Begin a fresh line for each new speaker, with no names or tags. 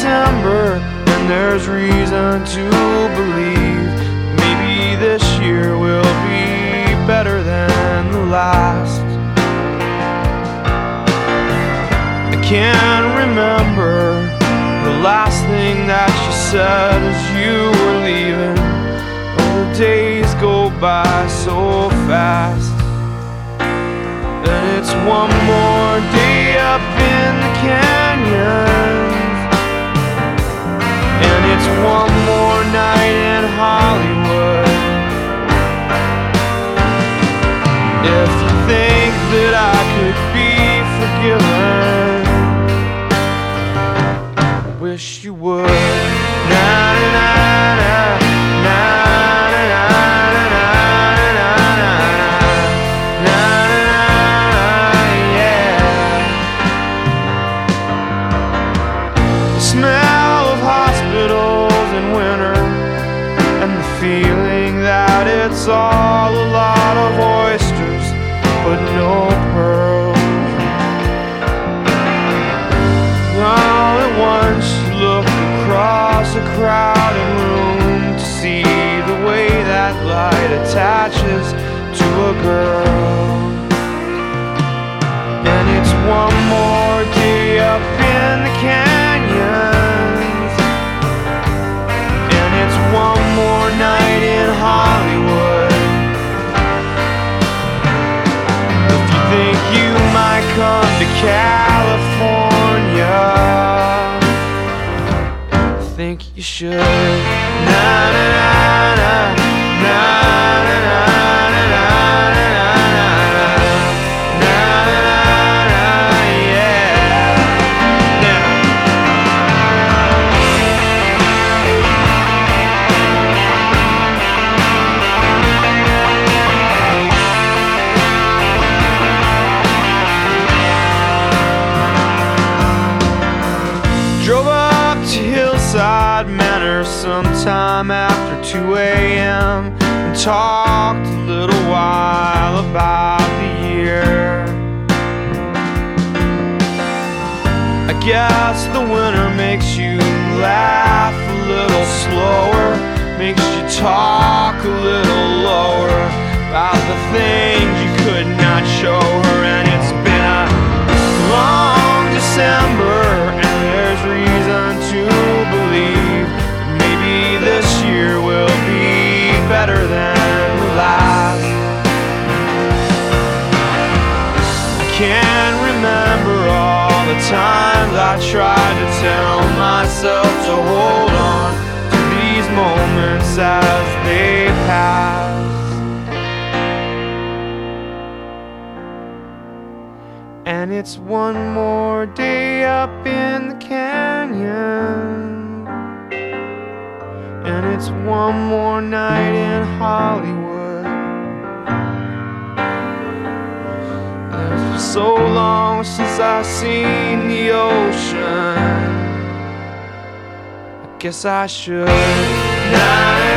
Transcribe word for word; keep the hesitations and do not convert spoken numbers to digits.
December, and there's reason to believe maybe this year will be better than the last. I can't remember the last thing that you said as you were leaving. Oh, the days go by so fast, and it's one more day up in the canyons, and it's one more night in Hollywood. If you think that I could be forgiven, wish you would. Na na na na na na na na na na na, yeah. The smell of hospitals in winter, and the feeling that it's all a lot of oysters but no pearls. All at once you look across a crowded room to see the way that light attaches to a girl. And it's one more day up in the canyons, and it's one more night in Hollywood. If you think you might come to California, I think you should. Na na na na na na na na na na na, yeah. Drove up to Hillside Manor sometime after two a.m. and talked a little while about the year. I guess the winter makes you laugh a little slower, makes you talk a little lower about the things you could not show her. And it's been a long December, and there's reason to believe maybe this year will be better than the last. I can't remember all the times I tried to tell myself to hold on to these moments as they pass. And it's one more day up in the canyon, and it's one more night in Hollywood. And it's been so long since I've seen the ocean, I guess I should.